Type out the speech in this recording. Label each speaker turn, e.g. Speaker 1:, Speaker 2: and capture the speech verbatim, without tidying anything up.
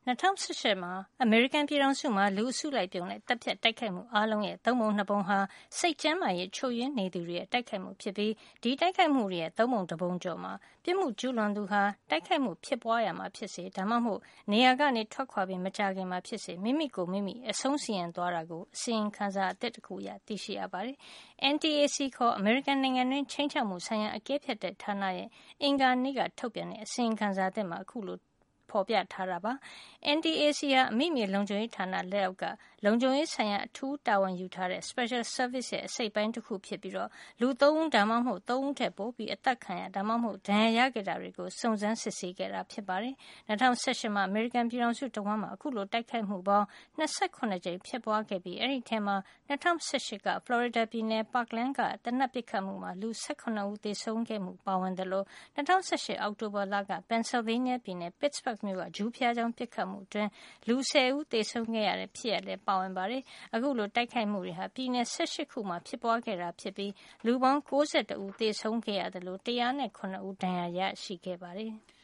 Speaker 1: ၂၀၁၈မှာအမေရိကန်ပြည်ထောင်စုမှာလူအစုလိုက်ပြုံနဲ့တပ်ဖြတ်တိုက်ခိုက်မှုအားလုံးရဲ့သုံးပုံနှစ်ပုံဟာစိတ်ကျန်းမာရေးချို့ယွင်းနေသူတွေရဲ့တိုက်ခိုက်မှုဖြစ်ပြီးဒီတိုက်ခိုက်မှုတွေရဲ့သုံးပုံတစ်ပုံကျော်မှာပြစ်မှုကျူးလွန်သူဟာတိုက်ခိုက်မှုဖြစ်ပွားရမှာဖြစ်စေဒါမှမဟုတ်နေရာကနေထွက်ခွာပြီးမကြာခင်မှာဖြစ်စေမိမိကိုမိမိအဆုံးစီရင်သွားတာကိုအစီရင်ခံစာအသစ်တစ်ခုအရသိရှိရပါတယ်။ N T A C ခေါ်အမေရိကန်နိုင်ငံတွင်းချိန်ချမှုဆိုင်ရာအကဲဖြတ်တဲ့ဌာနရဲ့အင်္ဂါနေ့ကထုတ်ပြန်တဲ့အစီရင်ခံစာအသစ်မှာအခုလိုဖော်ပြထားတာပါ။ N T A C ဟာအမိမြေလုံခြုံရေးဌာနလက်အောက်ကလုံခြုံရေးဆိုင်ရာအထူးတာဝန်ယူထားတဲ့ Special Service ရဲ့အစိတ်အပိုင်းတစ်ခုဖြစ်ပြီးလူသုံးဦးဒါမှမဟုတ်သုံးဦးထက်ပိုပြီးအသတ်ခံရဒါမှမဟုတ်ဒဏ်ရာရခဲ့တာတွေကိုစုံစမ်းစစ်ဆေးခဲ့တာဖြစ်ပါတယ်။၂၀၁၈မှာအမေရိကန်ပြည်ထောင်စုတဝန်းမှာအခုလိုတိုက်ခိုက်မှုပေါင်း၂၇ကြိမ်ဖြစ်ပွားခဲ့ပြီးအဲဒီထဲမှာ၂၀၁၈က Florida ပြည်နယ် Parkland ကသေနတ်ပစ်ခတ်မှုမှာလူ၁၇ဦးသေဆုံးခဲ့မှုပါဝင်သလို၂၀၁၈အောက်တိုဘာလက Pennsylvania ပြည်နယ် Pittsburgh မြို့ကဂျူးဘုရားကျောင်းပစ်ခတ်မှုအတွင်းလူဆယ်ဦးသေဆုံးခဲ့ရတဲ့ဖြစ်ရပ်လည်းပါဝင်ပါတယ်။အခုလိုတိုက်ခိုက်မှုတွေဟာပြည်နယ်၁၈ခုမှာဖြစ်ပွားခဲ့တာဖြစ်ပြီးလူပေါင်း၉၁ဦးသေဆုံးခဲ့ရသလို၁၀၇ဦးဒဏ်ရာရရှိခဲ့ပါတယ်။